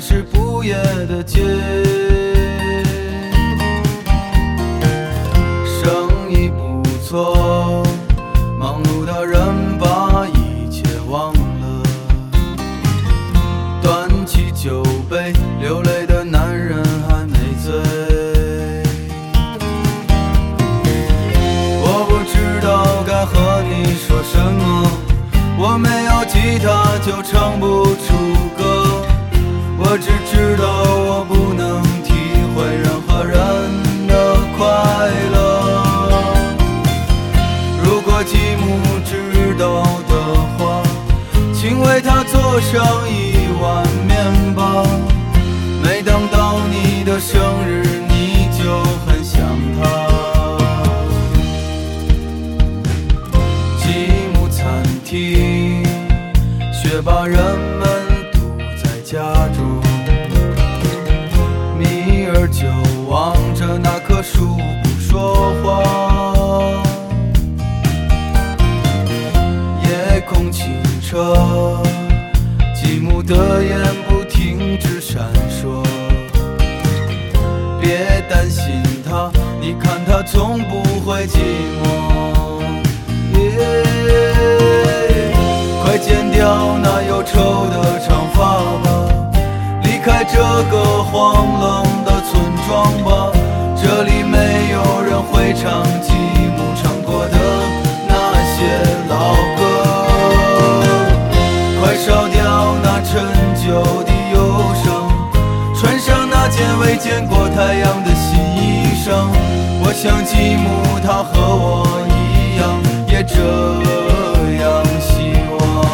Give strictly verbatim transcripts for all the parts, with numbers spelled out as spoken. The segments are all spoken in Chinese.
是不夜的街，生意不错，忙碌的人把一切忘了，端起酒杯，流泪的男人还没醉。我不知道该和你说什么，我没有吉他就唱不出歌，我只知道我不能体会任何人的快乐。如果继母知道的话，请为他做上一碗面包，每当到你的生日你就很想他。继母餐厅，学霸人们堵在家中，米儿就望着那棵树不说话。夜空清澈，继母的眼不停止闪烁。别担心他，你看他从不会寂寞。快剪掉那忧愁的长发吧，离开这个荒冷的村庄吧，这里没有人会唱继母唱过的那些老歌。快烧掉那陈旧的忧伤，穿上那件未见过太阳的新衣裳。我想继母她和我一样，也这样希望。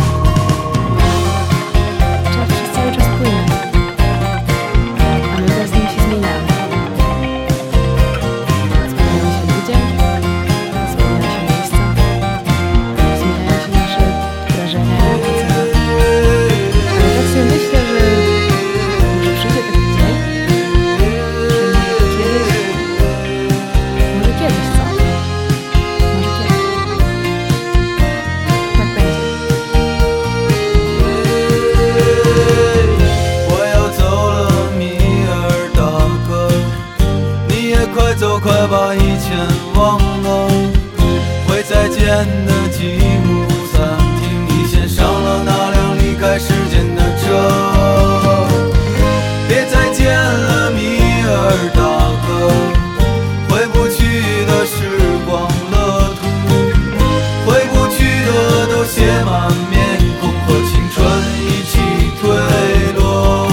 快走，快把以前忘了，会再见的继母餐厅，你先上了那辆离开时间的车。别再见了米尔大哥，回不去的时光乐土，回不去的都写满面孔，和青春一起退落。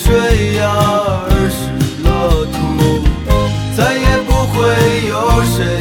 谁